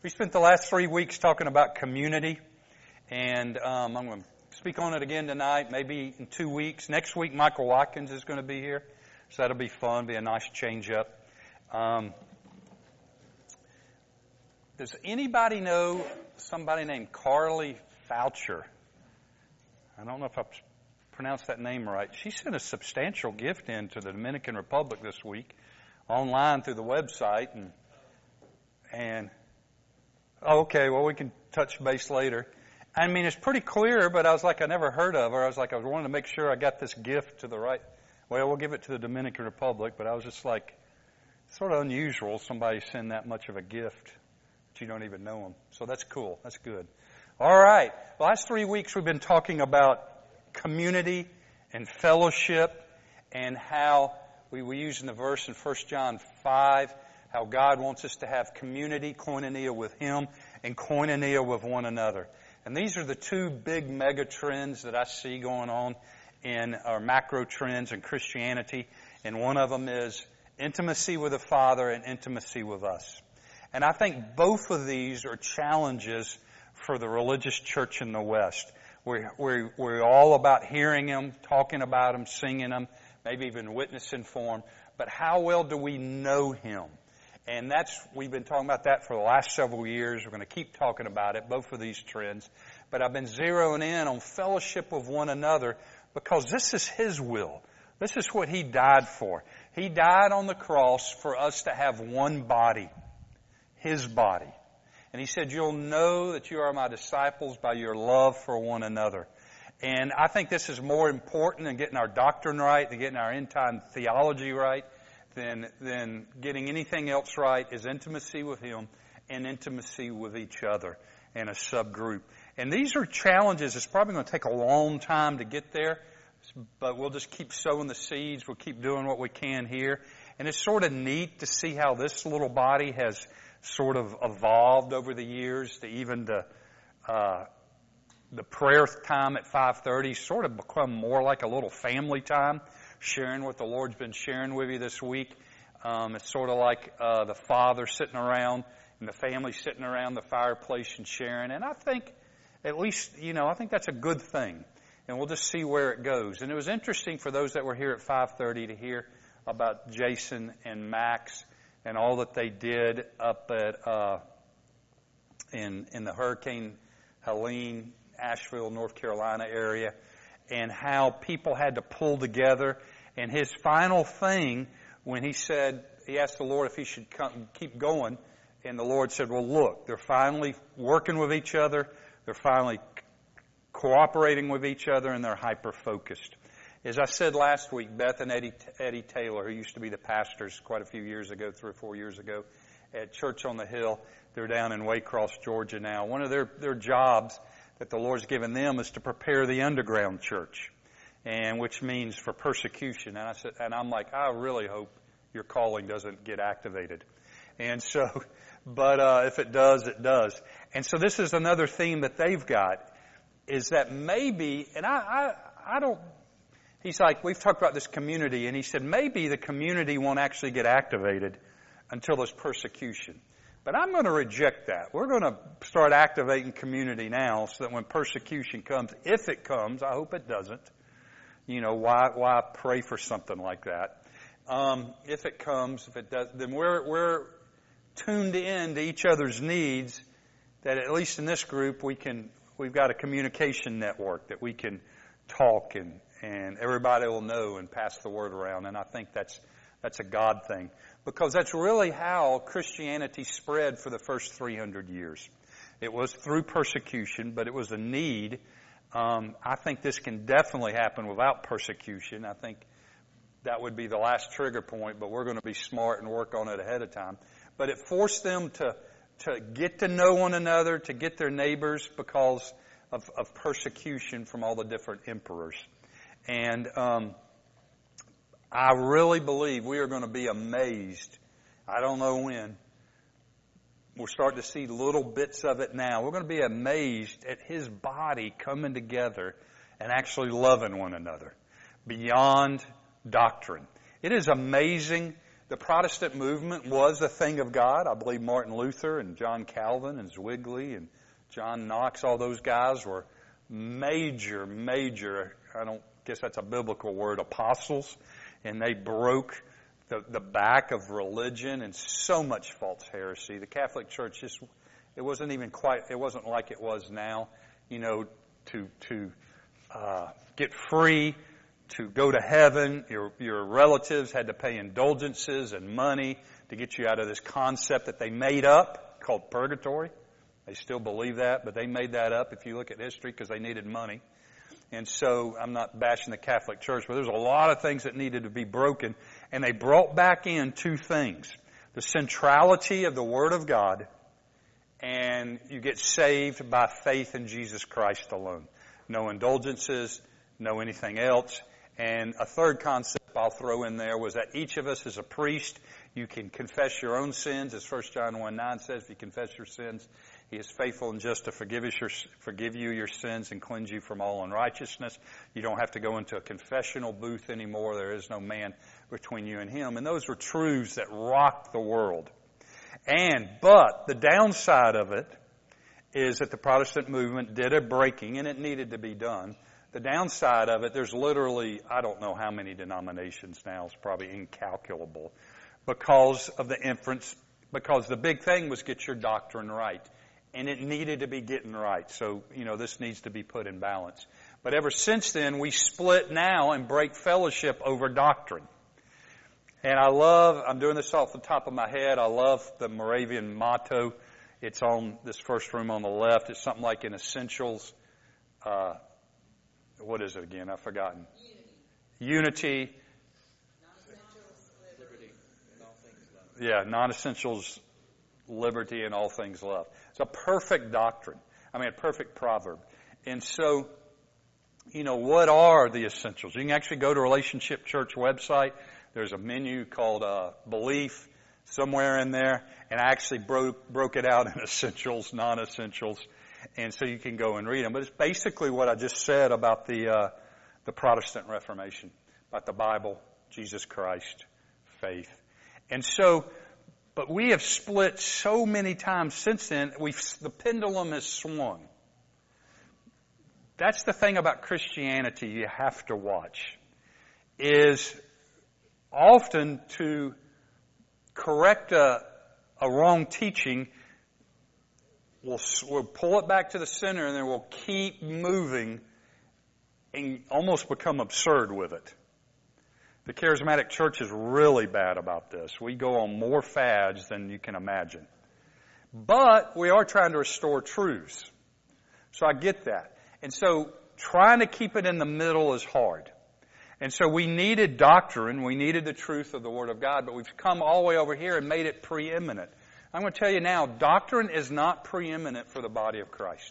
We spent the last 3 weeks talking about community, and I'm going to speak on it again tonight, maybe in 2 weeks. Next week, Michael Watkins is going to be here, so that'll be fun, be a nice change-up. Does anybody know somebody named Carly Foucher? I don't know if I pronounced that name right. She sent a substantial gift in to the Dominican Republic this week, online through the website, and okay, well, we can touch base later. I mean, it's pretty clear, but I was like, I never heard of her. I was wanting to make sure I got this gift to the right. Well, we'll give it to the Dominican Republic, but I was just like, it's sort of unusual somebody send that much of a gift that you don't even know them. So that's cool. That's good. All right. The last 3 weeks we've been talking about community and fellowship and how we were using the verse in 1 John 5, how God wants us to have community, koinonia with Him, and koinonia with one another. And these are the two big mega trends that I see going on in our macro trends in Christianity. And one of them is intimacy with the Father and intimacy with us. And I think both of these are challenges for the religious church in the West. We're all about hearing Him, talking about Him, singing Him, maybe even witnessing for Him. But how well do we know Him? And we've been talking about that for the last several years. We're going to keep talking about it, both of these trends. But I've been zeroing in on fellowship with one another because this is His will. This is what He died for. He died on the cross for us to have one body, His body. And He said, you'll know that you are my disciples by your love for one another. And I think this is more important than getting our doctrine right, than getting our end-time theology right, than getting anything else right, is intimacy with Him and intimacy with each other and a subgroup. And these are challenges. It's probably going to take a long time to get there, but we'll just keep sowing the seeds. We'll keep doing what we can here. And it's sort of neat to see how this little body has sort of evolved over the years to even the prayer time at 5:30 sort of become more like a little family time, sharing what the Lord's been sharing with you this week. It's sort of like the father sitting around and the family sitting around the fireplace and sharing. And I think, at least, I think that's a good thing. And we'll just see where it goes. And it was interesting for those that were here at 5:30 to hear about Jason and Max and all that they did up at in the Hurricane Helene, Asheville, North Carolina area, and how people had to pull together. And his final thing, when he asked the Lord if he should keep going, and the Lord said, well, look, they're finally working with each other, they're finally cooperating with each other, and they're hyper-focused. As I said last week, Beth and Eddie Taylor, who used to be the pastors quite a few years ago, 3 or 4 years ago, at Church on the Hill, they're down in Waycross, Georgia now. One of their jobs that the Lord's given them is to prepare the underground church, and which means for persecution. And I'm like, I really hope your calling doesn't get activated. And so, but if it does, it does. And so this is another theme that they've got, is that maybe, and I don't. He's like, we've talked about this community, and he said maybe the community won't actually get activated until there's persecution. But I'm going to reject that. We're going to start activating community now so that when persecution comes, if it comes, I hope it doesn't. Why pray for something like that? If it comes, if it does, then we're tuned in to each other's needs, that at least in this group we've got a communication network that we can talk and everybody will know and pass the word around. And I think that's a God thing, because that's really how Christianity spread for the first 300 years. It was through persecution, but it was a need. I think this can definitely happen without persecution. I think that would be the last trigger point, but we're going to be smart and work on it ahead of time. But it forced them to get to know one another, to get their neighbors, because of persecution from all the different emperors. And I really believe we are going to be amazed. I don't know when. We're starting to see little bits of it now. We're going to be amazed at His body coming together and actually loving one another beyond doctrine. It is amazing The Protestant movement was a thing of God. I believe Martin Luther and John Calvin and Zwingli and John Knox, all those guys were major, I don't guess that's a biblical word, apostles. And they broke the back of religion and so much false heresy. The Catholic Church it wasn't like it was now, to get free, to go to heaven. Your relatives had to pay indulgences and money to get you out of this concept that they made up called purgatory. They still believe that, but they made that up if you look at history because they needed money. And so I'm not bashing the Catholic Church, but there's a lot of things that needed to be broken. And they brought back in two things: the centrality of the Word of God, and you get saved by faith in Jesus Christ alone. No indulgences, no anything else. And a third concept I'll throw in there was that each of us is a priest. You can confess your own sins, as 1 John 1:9 says. If you confess your sins, He is faithful and just to forgive you your sins and cleanse you from all unrighteousness. You don't have to go into a confessional booth anymore. There is no man between you and Him. And those were truths that rocked the world. But the downside of it is that the Protestant movement did a breaking, and it needed to be done. The downside of it, there's literally, I don't know how many denominations now, it's probably incalculable, because of the inference, because the big thing was get your doctrine right. And it needed to be getting right. So, this needs to be put in balance. But ever since then, we split now and break fellowship over doctrine. And I'm doing this off the top of my head, I love the Moravian motto. It's on this first room on the left. It's something like in Essentials. What is it again? I've forgotten. Unity. Non-essentials, liberty, and all things love. Yeah, non-essentials, liberty, and all things love. It's a perfect doctrine. A perfect proverb. And so, what are the essentials? You can actually go to Relationship Church website. There's a menu called Belief somewhere in there. And I actually broke it out in essentials, non-essentials. And so you can go and read them. But it's basically what I just said about the Protestant Reformation, about the Bible, Jesus Christ, faith. And so, but we have split so many times since then, the pendulum has swung. That's the thing about Christianity you have to watch, is often to correct a wrong teaching, we'll pull it back to the center and then we'll keep moving and almost become absurd with it. The charismatic church is really bad about this. We go on more fads than you can imagine. But we are trying to restore truths. So I get that. And so trying to keep it in the middle is hard. And so we needed doctrine. We needed the truth of the Word of God. But we've come all the way over here and made it preeminent. I'm going to tell you now, doctrine is not preeminent for the body of Christ.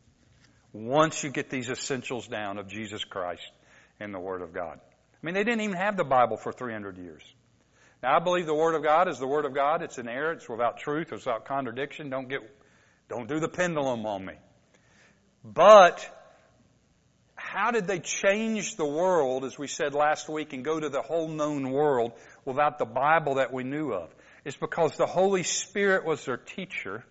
Once you get these essentials down of Jesus Christ and the Word of God. They didn't even have the Bible for 300 years. Now, I believe the Word of God is the Word of God. It's inerrant. It's without truth. It's without contradiction. Don't do the pendulum on me. But how did they change the world, as we said last week, and go to the whole known world without the Bible that we knew of? It's because the Holy Spirit was their teacher,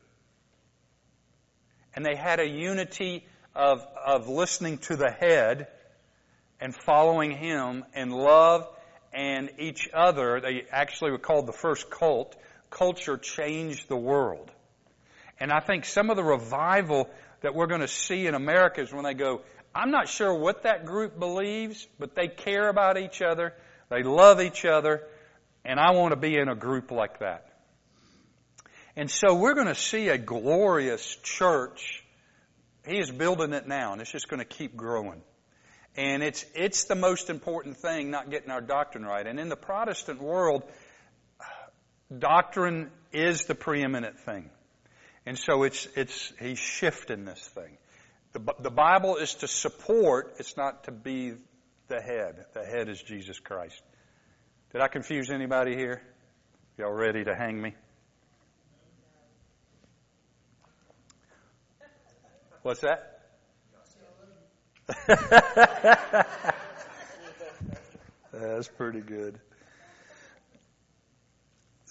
and they had a unity of listening to the head and following Him and love and each other. They actually were called the first cult. Culture changed the world. And I think some of the revival that we're going to see in America is when they go, I'm not sure what that group believes, but they care about each other, they love each other, and I want to be in a group like that. And so we're going to see a glorious church. He is building it now, and it's just going to keep growing. And it's the most important thing, not getting our doctrine right. And in the Protestant world, doctrine is the preeminent thing. And so he's shifting this thing. The Bible is to support, it's not to be the head. The head is Jesus Christ. Did I confuse anybody here? Y'all ready to hang me? What's that? That's pretty good.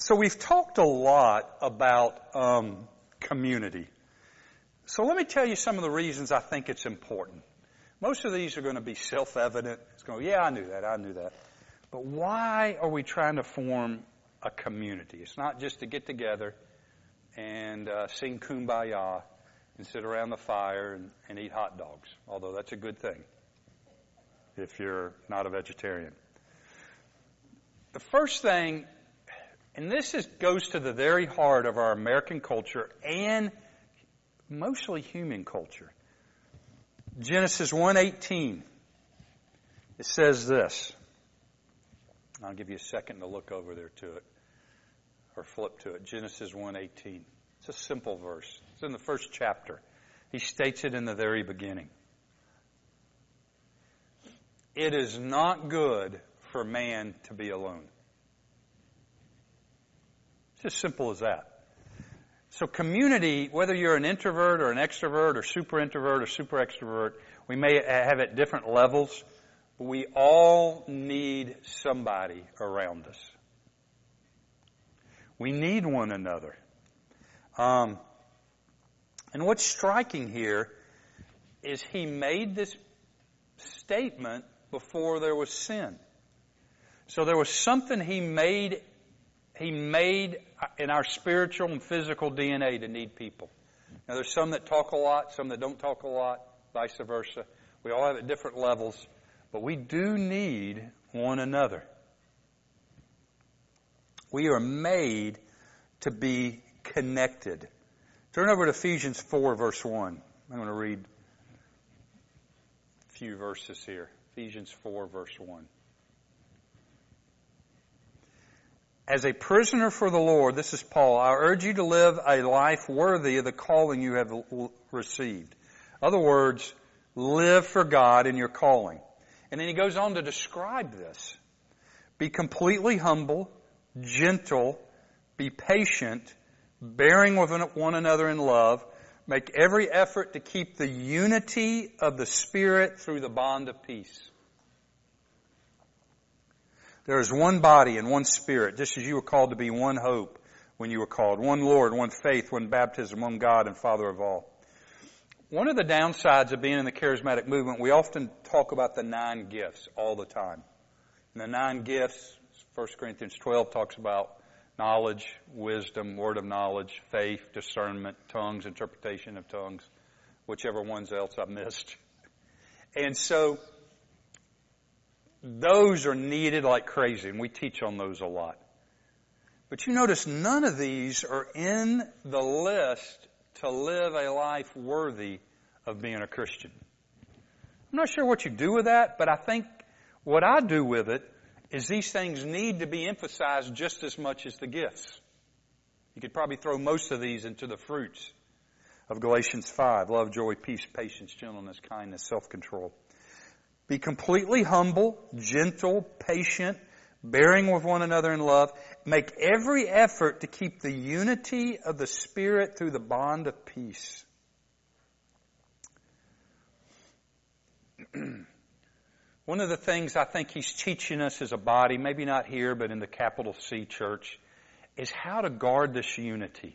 So we've talked a lot about community. So let me tell you some of the reasons I think it's important. Most of these are going to be self-evident. It's going, yeah, I knew that. But why are we trying to form a community? It's not just to get together and sing Kumbaya and sit around the fire and eat hot dogs, although that's a good thing if you're not a vegetarian. The first thing, and this goes to the very heart of our American culture and mostly human culture. Genesis 1:18. It says this. I'll give you a second to look over there to it or flip to it. Genesis 1:18. It's a simple verse. It's in the first chapter. He states it in the very beginning. It is not good for man to be alone. It's as simple as that. So community, whether you're an introvert or an extrovert or super introvert or super extrovert, we may have at different levels, but we all need somebody around us. We need one another. And what's striking here is he made this statement before there was sin. So there was something he made in our spiritual and physical DNA to need people. Now there's some that talk a lot, some that don't talk a lot, vice versa. We all have at different levels, but we do need one another. We are made to be connected. Turn over to Ephesians 4, verse 1. I'm going to read a few verses here. Ephesians 4, verse 1. As a prisoner for the Lord, this is Paul, I urge you to live a life worthy of the calling you have received. In other words, live for God in your calling. And then he goes on to describe this. Be completely humble, gentle, be patient, bearing with one another in love. Make every effort to keep the unity of the Spirit through the bond of peace. There is one body and one Spirit, just as you were called to be one hope when you were called. One Lord, one faith, one baptism, one God and Father of all. One of the downsides of being in the charismatic movement, we often talk about the 9 gifts all the time. And the 9 gifts, 1 Corinthians 12 talks about knowledge, wisdom, word of knowledge, faith, discernment, tongues, interpretation of tongues, whichever ones else I missed. And so those are needed like crazy, and we teach on those a lot. But you notice none of these are in the list to live a life worthy of being a Christian. I'm not sure what you do with that, but I think what I do with it is these things need to be emphasized just as much as the gifts. You could probably throw most of these into the fruits of Galatians 5. Love, joy, peace, patience, gentleness, kindness, self-control. Be completely humble, gentle, patient, bearing with one another in love. Make every effort to keep the unity of the Spirit through the bond of peace. One of the things I think he's teaching us as a body, maybe not here, but in the capital C church, is how to guard this unity.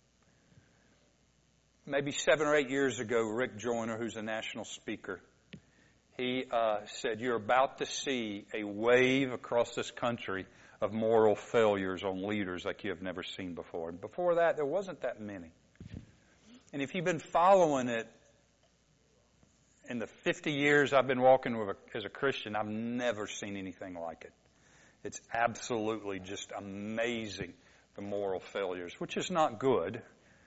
Maybe 7 or 8 years ago, Rick Joyner, who's a national speaker, he said, you're about to see a wave across this country of moral failures on leaders like you have never seen before. And before that, there wasn't that many. And if you've been following it in the 50 years I've been walking as a Christian, I've never seen anything like it. It's absolutely just amazing, the moral failures, which is not good.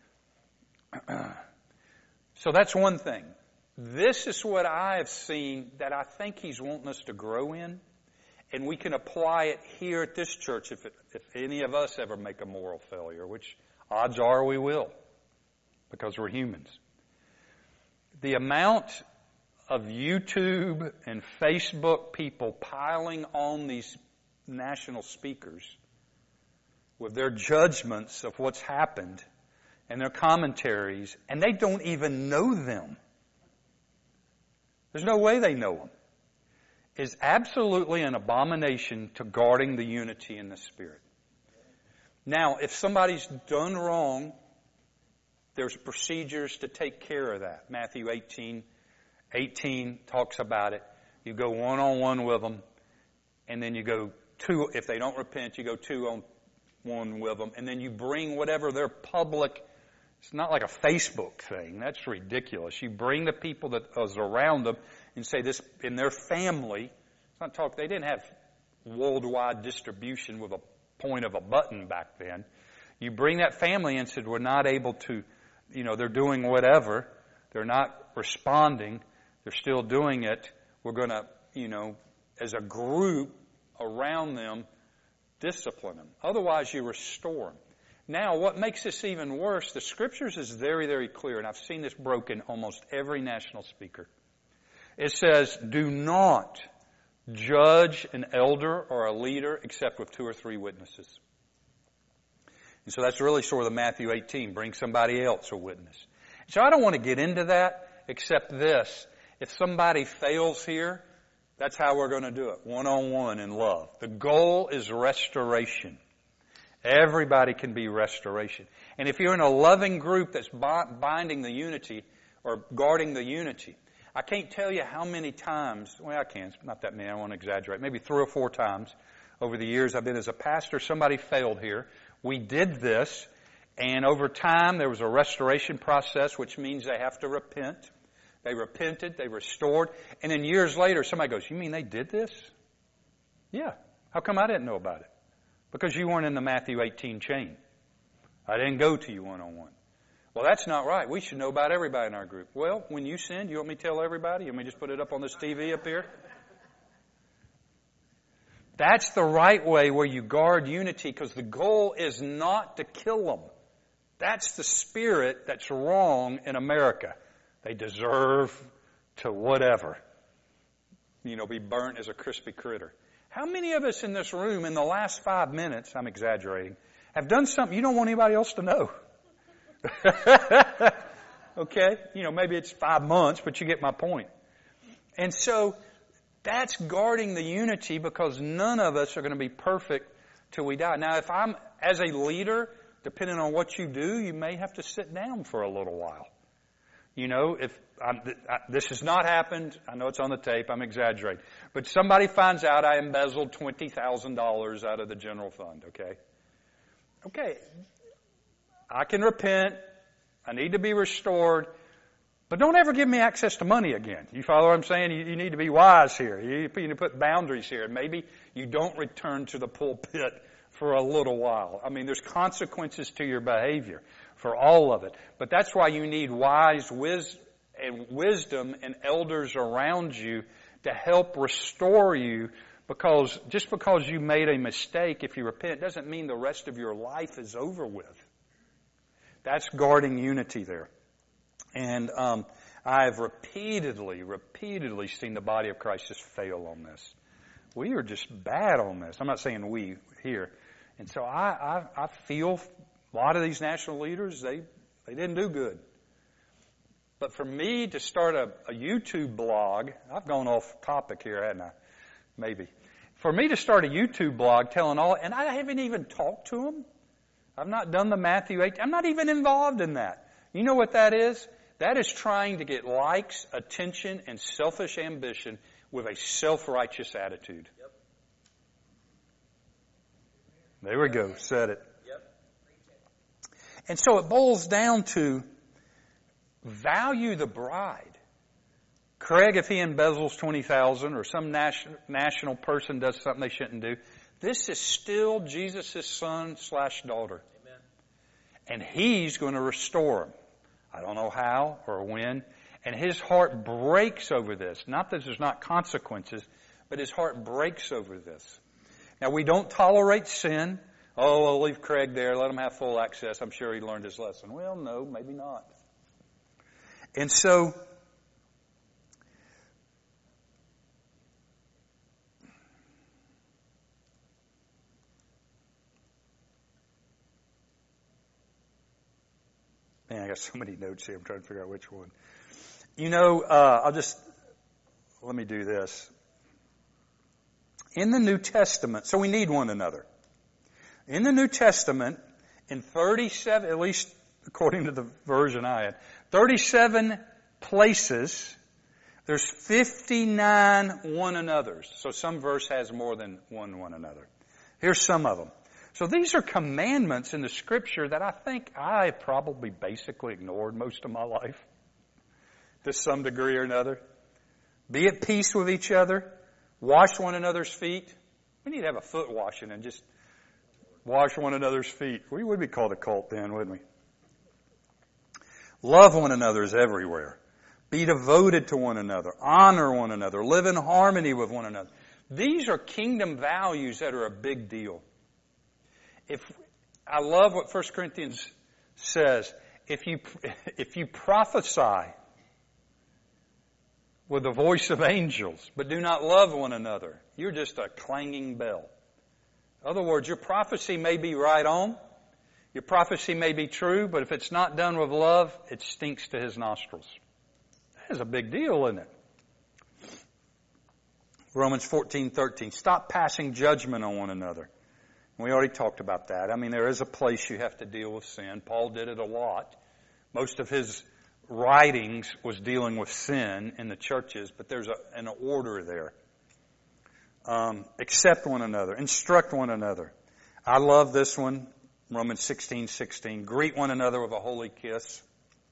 So that's one thing. This is what I have seen that I think he's wanting us to grow in, and we can apply it here at this church if any of us ever make a moral failure, which odds are we will, because we're humans. The amount of YouTube and Facebook people piling on these national speakers with their judgments of what's happened and their commentaries, and they don't even know them. There's no way they know them. Is absolutely an abomination to guarding the unity in the Spirit. Now, if somebody's done wrong, there's procedures to take care of that. Matthew 18 talks about it. You go one-on-one with them, and then you go two, if they don't repent, you go two-on-one with them, and then you bring whatever their public, it's not like a Facebook thing. That's ridiculous. You bring the people that is around them and say this in their family. It's not talk. They didn't have worldwide distribution with a point of a button back then. You bring that family and said, we're not able to, they're doing whatever. They're not responding. They're still doing it. We're going to, as a group around them, discipline them. Otherwise, you restore them. Now, what makes this even worse, the Scriptures is very, very clear, and I've seen this broken almost every national speaker. It says, do not judge an elder or a leader except with 2 or 3 witnesses. And so that's really sort of the Matthew 18, bring somebody else a witness. So I don't want to get into that except this. If somebody fails here, that's how we're going to do it, one-on-one in love. The goal is restoration. Everybody can be restoration. And if you're in a loving group that's binding the unity or guarding the unity, I can't tell you how many times, well, I can, not that many, I don't want to exaggerate, maybe 3 or 4 times over the years I've been as a pastor, somebody failed here. We did this, and over time there was a restoration process, which means they have to repent. They repented, they restored, and then years later somebody goes, you mean they did this? Yeah. How come I didn't know about it? Because you weren't in the Matthew 18 chain. I didn't go to you one-on-one. Well, that's not right. We should know about everybody in our group. Well, when you sin, you want me to tell everybody? You want me to just put it up on this TV up here? That's the right way where you guard unity, because the goal is not to kill them. That's the spirit that's wrong in America. They deserve to whatever. Be burnt as a crispy critter. How many of us in this room in the last 5 minutes, I'm exaggerating, have done something you don't want anybody else to know? Okay? Maybe it's 5 months, but you get my point. And so that's guarding the unity, because none of us are going to be perfect till we die. Now, if I'm, as a leader, depending on what you do, you may have to sit down for a little while. If this has not happened, I know it's on the tape, I'm exaggerating, but somebody finds out I embezzled $20,000 out of the general fund, okay? Okay, I can repent, I need to be restored, but don't ever give me access to money again. You follow what I'm saying? You need to be wise here. You need to put boundaries here. Maybe you don't return to the pulpit for a little while. I mean, there's consequences to your behavior for all of it. But that's why you need wise wisdom and elders around you to help restore you, because just because you made a mistake, if you repent, doesn't mean the rest of your life is over with. That's guarding unity there. And I've repeatedly seen the body of Christ just fail on this. We are just bad on this. I'm not saying we here. And so I feel a lot of these national leaders, they didn't do good. But for me to start a YouTube blog, I've gone off topic here, hadn't I? Maybe. For me to start a YouTube blog telling all, and I haven't even talked to them. I've not done the Matthew 8. I'm not even involved in that. You know what that is? That is trying to get likes, attention, and selfish ambition with a self-righteous attitude. Yep. There we go. Said it. Yep. And so it boils down to value the bride. Craig, if he embezzles $20,000 or some national person does something they shouldn't do, this is still Jesus' son/daughter. Amen. And he's going to restore them. I don't know how or when. And his heart breaks over this. Not that there's not consequences, but his heart breaks over this. Now, we don't tolerate sin. Oh, I'll leave Craig there. Let him have full access. I'm sure he learned his lesson. Well, no, maybe not. And so, man, I got so many notes here. I'm trying to figure out which one. Let me do this. In the New Testament, so we need one another. In the New Testament, in 37, at least according to the version I had, 37 places, there's 59 one another's. So some verse has more than one another. Here's some of them. So these are commandments in the Scripture that I think I probably basically ignored most of my life to some degree or another. Be at peace with each other. Wash one another's feet. We need to have a foot washing and just wash one another's feet. We would be called a cult then, wouldn't we? Love one another is everywhere. Be devoted to one another. Honor one another. Live in harmony with one another. These are kingdom values that are a big deal. I love what 1 Corinthians says. If you prophesy with the voice of angels, but do not love one another, you're just a clanging bell. In other words, your prophecy may be right on. Your prophecy may be true, but if it's not done with love, it stinks to His nostrils. That is a big deal, isn't it? Romans 14:13. Stop passing judgment on one another. We already talked about that. I mean, there is a place you have to deal with sin. Paul did it a lot. Most of his writings was dealing with sin in the churches, but there's an order there. Accept one another. Instruct one another. I love this one. Romans 16:16. Greet one another with a holy kiss.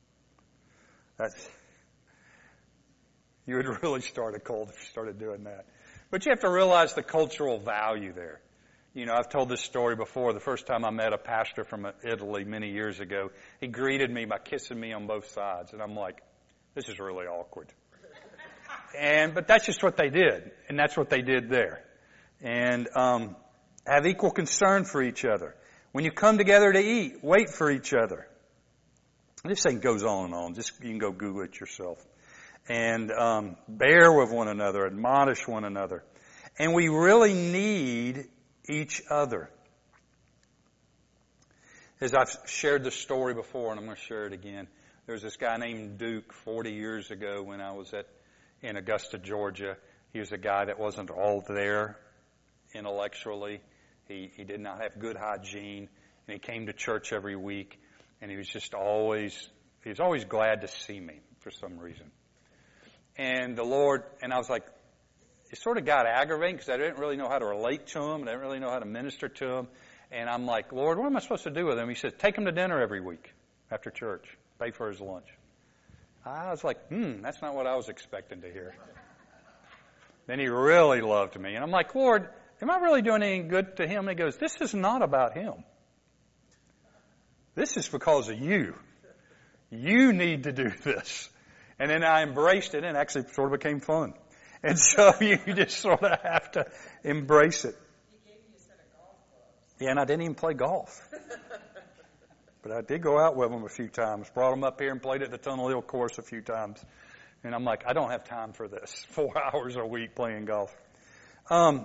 You would really start a cult if you started doing that. But you have to realize the cultural value there. You know, I've told this story before. The first time I met a pastor from Italy many years ago, he greeted me by kissing me on both sides. And I'm like, this is really awkward. But that's just what they did. And that's what they did there. And have equal concern for each other. When you come together to eat, wait for each other. This thing goes on and on. Just you can go Google it yourself. And bear with one another, admonish one another. And we really need each other. As I've shared this story before, and I'm going to share it again. There was this guy named Duke 40 years ago when I was in Augusta, Georgia. He was a guy that wasn't all there intellectually. He did not have good hygiene, and he came to church every week, and he was always glad to see me for some reason. And I was like, it sort of got aggravating because I didn't really know how to relate to him. I didn't really know how to minister to him. And I'm like, Lord, what am I supposed to do with him? He said, take him to dinner every week after church. Pay for his lunch. I was like, that's not what I was expecting to hear. Then he really loved me. And I'm like, Lord, am I really doing any good to him? And he goes, this is not about him. This is because of you. You need to do this. And then I embraced it, and it actually sort of became fun. And so you just sort of have to embrace it. He gave you a set of golf clubs. Yeah, and I didn't even play golf. But I did go out with them a few times. Brought them up here and played at the Tunnel Hill course a few times. And I'm like, I don't have time for this. 4 hours a week playing golf. 1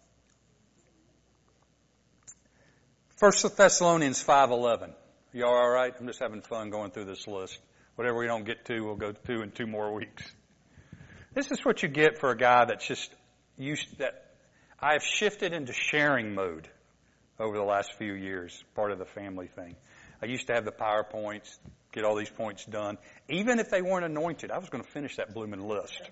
Thessalonians 5:11. You all right? I'm just having fun going through this list. Whatever we don't get to, we'll go to in 2 more weeks. This is what you get for a guy that's just used that. I have shifted into sharing mode over the last few years, part of the family thing. I used to have the PowerPoints, get all these points done. Even if they weren't anointed, I was going to finish that blooming list.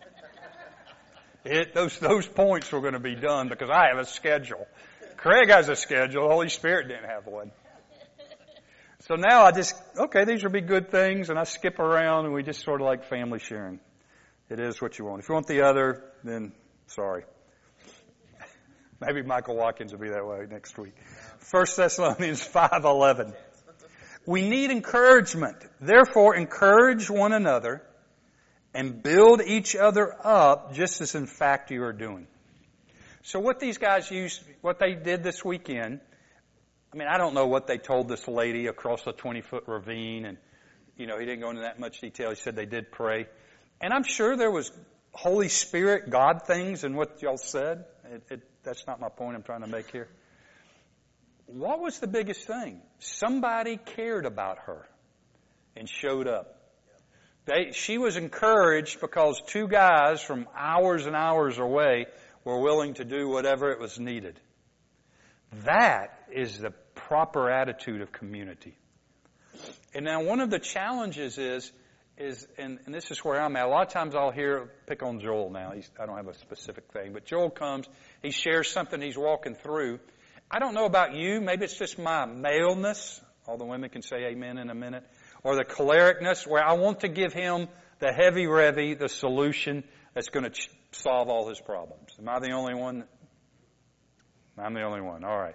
Those points were going to be done because I have a schedule. Craig has a schedule. The Holy Spirit didn't have one. So now these will be good things, and I skip around, and we just sort of like family sharing. It is what you want. If you want the other, then sorry. Maybe Michael Watkins will be that way next week. 1 Thessalonians 5:11. We need encouragement. Therefore, encourage one another and build each other up, just as in fact you are doing. So what these guys what they did this weekend, I mean, I don't know what they told this lady across a 20-foot ravine, and, he didn't go into that much detail. He said they did pray. And I'm sure there was Holy Spirit, God things in what y'all said. That's not my point I'm trying to make here. What was the biggest thing? Somebody cared about her and showed up. She was encouraged because 2 guys from hours and hours away were willing to do whatever it was needed. That is the proper attitude of community. And now one of the challenges is and this is where I'm at. A lot of times I'll pick on Joel now. I don't have a specific thing, but Joel comes, he shares something he's walking through. I don't know about you, maybe it's just my maleness. All the women can say amen in a minute. Or the cholericness, where I want to give him the heavy-revy, the solution that's going to solve all his problems. Am I the only one? I'm the only one. All right.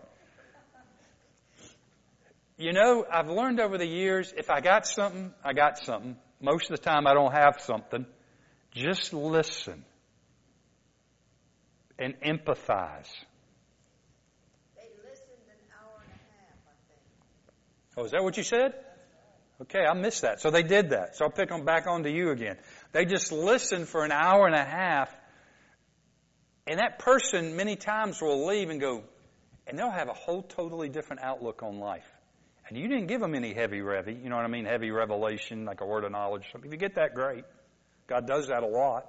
You know, I've learned over the years, if I got something, I got something. Most of the time I don't have something. Just listen and empathize. They listened an hour and a half, I think. Oh, is that what you said? Okay, I missed that. So they did that. So I'll pick them back onto you again. They just listened for an hour and a half, and that person many times will leave and go, and they'll have a whole totally different outlook on life. And you didn't give them any heavy-revy, you know what I mean, heavy revelation, like a word of knowledge. If you get that, great. God does that a lot.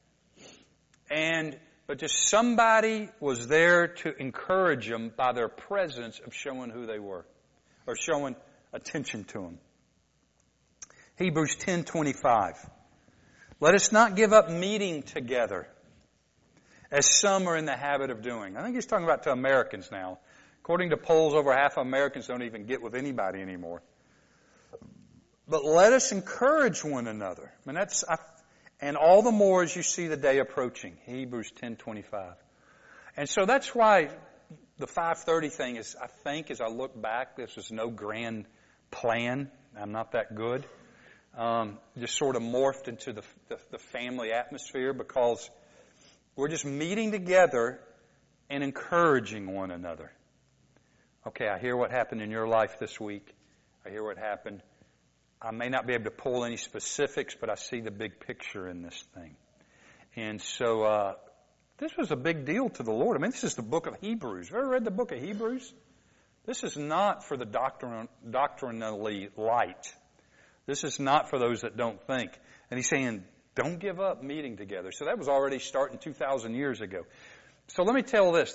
But just somebody was there to encourage them by their presence of showing who they were, or showing attention to them. Hebrews 10:25. Let us not give up meeting together, as some are in the habit of doing. I think he's talking about to Americans now. According to polls, over half of Americans don't even get with anybody anymore. But let us encourage one another. And all the more as you see the day approaching. Hebrews 10:25. And so that's why the 5:30 thing is, I think, as I look back, this was no grand plan. I'm not that good. Just sort of morphed into the family atmosphere because we're just meeting together and encouraging one another. Okay, I hear what happened in your life this week. I hear what happened. I may not be able to pull any specifics, but I see the big picture in this thing. And so this was a big deal to the Lord. I mean, this is the book of Hebrews. Have you ever read the book of Hebrews? This is not for the doctrinally light. This is not for those that don't think. And he's saying, don't give up meeting together. So that was already starting 2,000 years ago. So let me tell this.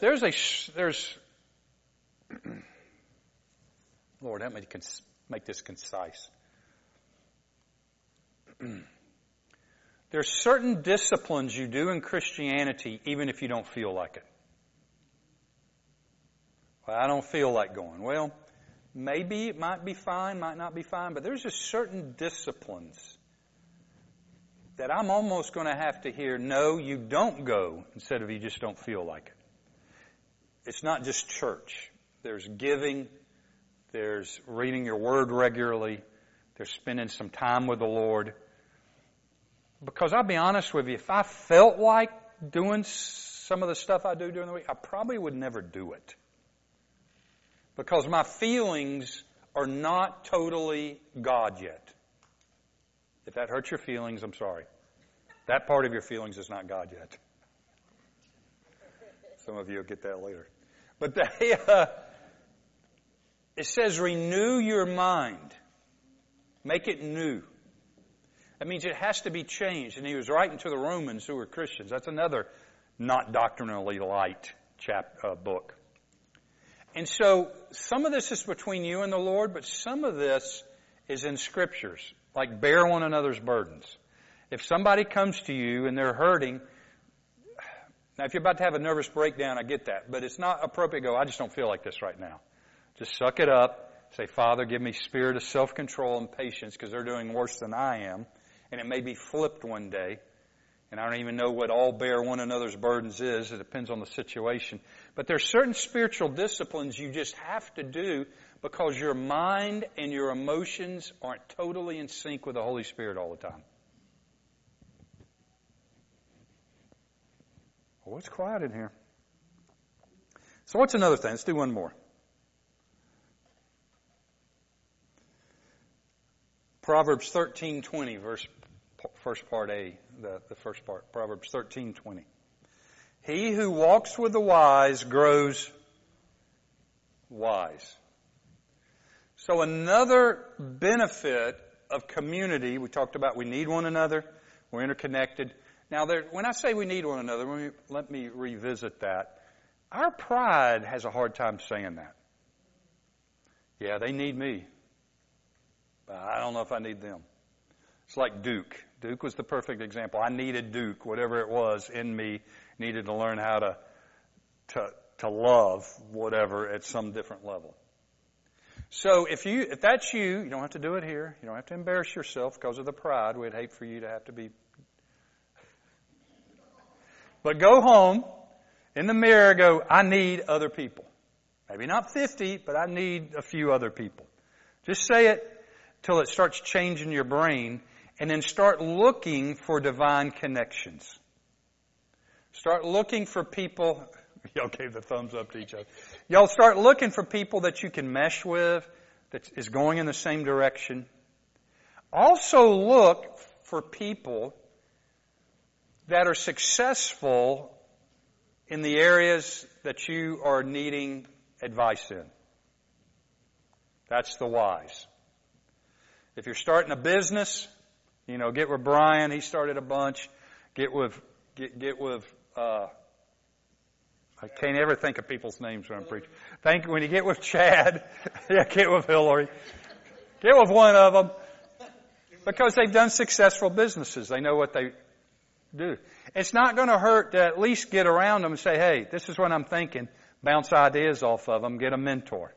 Lord, help me to make this concise. There's certain disciplines you do in Christianity even if you don't feel like it. Well, I don't feel like going. Well, maybe it might be fine, might not be fine, but there's just certain disciplines that I'm almost going to have to hear, no, you don't go, instead of you just don't feel like it. It's not just church. There's giving, there's reading your word regularly, there's spending some time with the Lord. Because I'll be honest with you, if I felt like doing some of the stuff I do during the week, I probably would never do it. Because my feelings are not totally God yet. If that hurts your feelings, I'm sorry. That part of your feelings is not God yet. Some of you will get that later. But it says renew your mind. Make it new. That means it has to be changed. And he was writing to the Romans who were Christians. That's another not doctrinally light book. And so some of this is between you and the Lord, but some of this is in scriptures, like bear one another's burdens. If somebody comes to you and they're hurting, now if you're about to have a nervous breakdown, I get that, but it's not appropriate to go, I just don't feel like this right now. Just suck it up. Say, Father, give me spirit of self-control and patience because they're doing worse than I am. And it may be flipped one day. And I don't even know what all bear one another's burdens is. It depends on the situation. But there's certain spiritual disciplines you just have to do because your mind and your emotions aren't totally in sync with the Holy Spirit all the time. Oh, it's quiet in here. So what's another thing? Let's do one more. Proverbs 13:20, first part A, the first part. Proverbs 13:20. He who walks with the wise grows wise. So another benefit of community, we talked about we need one another, we're interconnected. Now, when I say we need one another, let me revisit that. Our pride has a hard time saying that. Yeah, they need me. But I don't know if I need them. It's like Duke. Duke was the perfect example. I needed Duke, whatever it was in me, needed to learn how to love whatever at some different level. So if that's you don't have to do it here. You don't have to embarrass yourself because of the pride. We'd hate for you to have to be. But go home, in the mirror, go, I need other people. Maybe not 50, but I need a few other people. Just say it till it starts changing your brain, and then start looking for divine connections. Start looking for people. Y'all gave the thumbs up to each other. Y'all start looking for people that you can mesh with, that is going in the same direction. Also look for people that are successful in the areas that you are needing advice in. That's the wise. If you're starting a business, get with Brian. He started a bunch. Get with I can't ever think of people's names when I'm preaching. When you get with Chad, get with Hillary. Get with one of them. Because they've done successful businesses. They know what they do. It's not going to hurt to at least get around them and say, hey, this is what I'm thinking. Bounce ideas off of them. Get a mentor.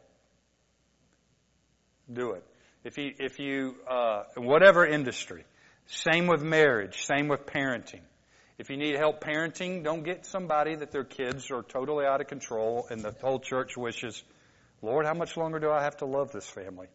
Do it. If you in whatever industry. Same with marriage. Same with parenting. If you need help parenting, don't get somebody that their kids are totally out of control and the whole church wishes, Lord, how much longer do I have to love this family?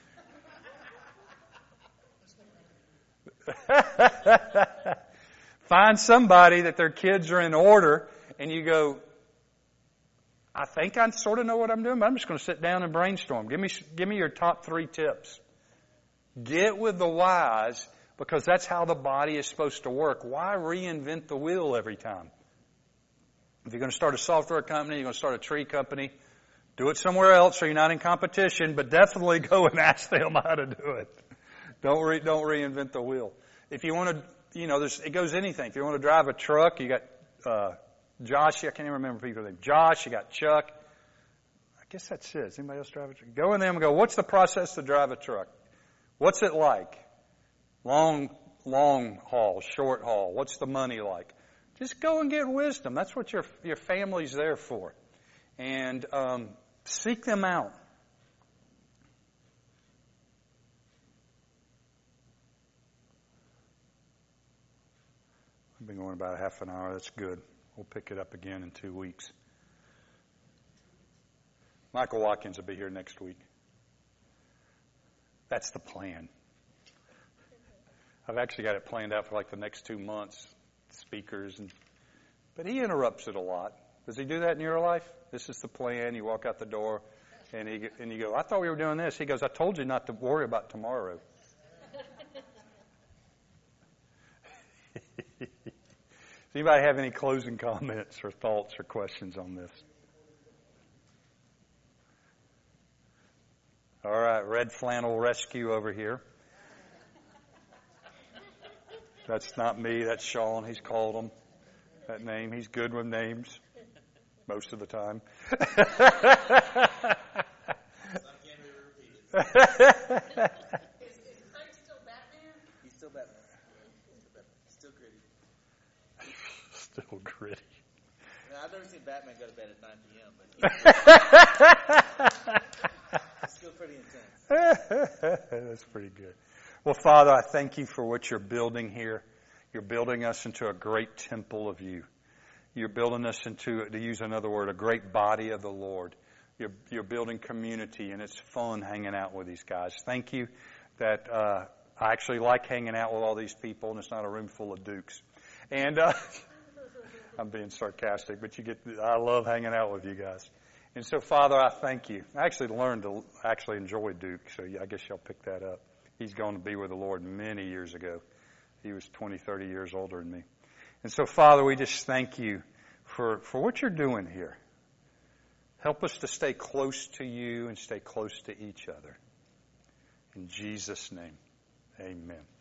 Find somebody that their kids are in order and you go, I think I sort of know what I'm doing, but I'm just going to sit down and brainstorm. Give me your top 3 tips. Get with the wise, because that's how the body is supposed to work. Why reinvent the wheel every time? If you're going to start a software company, you're going to start a tree company, do it somewhere else so you're not in competition, but definitely go and ask them how to do it. Don't reinvent the wheel. If you want to, it goes anything. If you want to drive a truck, you got Josh. I can't even remember people's names. Josh, you got Chuck. I guess that's it. Does anybody else drive a truck? Go in there and go, what's the process to drive a truck? What's it like? Long haul, short haul. What's the money like? Just go and get wisdom. That's what your family's there for. And seek them out. I've been going about a half an hour. That's good. We'll pick it up again in 2 weeks. Michael Watkins will be here next week. That's the plan. I've actually got it planned out for like the next 2 months, speakers, but he interrupts it a lot. Does he do that in your life? This is the plan. You walk out the door, and you go, I thought we were doing this. He goes, I told you not to worry about tomorrow. Does anybody have any closing comments or thoughts or questions on this? All right, Red Flannel Rescue over here. That's not me. That's Sean. He's called them that name. He's good with names most of the time. I can't repeat it. Is Craig still Batman? He's still Batman. Still gritty. Still gritty. Now, I've never seen Batman go to bed at 9 p.m., but it's still pretty intense. That's pretty good. Well, Father, I thank you for what you're building here. You're building us into a great temple of you. You're building us into, to use another word, a great body of the Lord. You're building community, and it's fun hanging out with these guys. Thank you that I actually like hanging out with all these people, and it's not a room full of dukes. And I'm being sarcastic, but I love hanging out with you guys. And so, Father, I thank you. I actually learned to actually enjoy Duke, so I guess y'all pick that up. He's gone to be with the Lord many years ago. He was 20, 30 years older than me. And so, Father, we just thank you for what you're doing here. Help us to stay close to you and stay close to each other. In Jesus' name, amen.